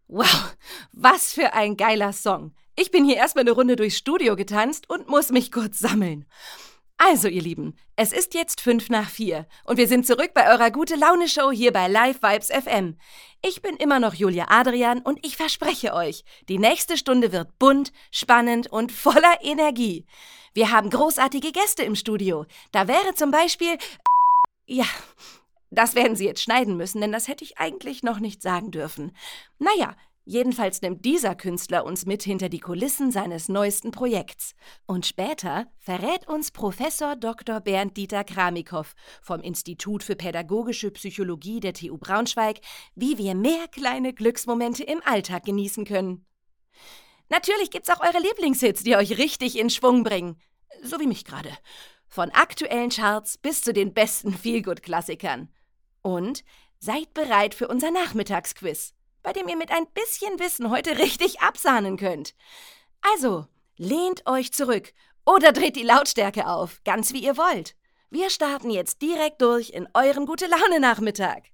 Wow, was für ein geiler Song. Ich bin hier erstmal eine Runde durchs Studio getanzt und muss mich kurz sammeln. Also, ihr Lieben, es ist jetzt 5 nach 4 und wir sind zurück bei eurer Gute-Laune-Show hier bei Live Vibes FM. Ich bin immer noch Julia Adrian und ich verspreche euch, die nächste Stunde wird bunt, spannend und voller Energie. Wir haben großartige Gäste im Studio. Da wäre zum Beispiel... Ja, das werden Sie jetzt schneiden müssen, denn das hätte ich eigentlich noch nicht sagen dürfen. Naja, jedenfalls nimmt dieser Künstler uns mit hinter die Kulissen seines neuesten Projekts. Und später verrät uns Professor Dr. Bernd Dieter Kramikow vom Institut für Pädagogische Psychologie der TU Braunschweig, wie wir mehr kleine Glücksmomente im Alltag genießen können. Natürlich gibt's auch eure Lieblingshits, die euch richtig in Schwung bringen. So wie mich gerade. Von aktuellen Charts bis zu den besten Feelgood-Klassikern. Und seid bereit für unser Nachmittagsquiz, bei dem ihr mit ein bisschen Wissen heute richtig absahnen könnt. Also, lehnt euch zurück oder dreht die Lautstärke auf, ganz wie ihr wollt. Wir starten jetzt direkt durch in euren Gute-Laune-Nachmittag.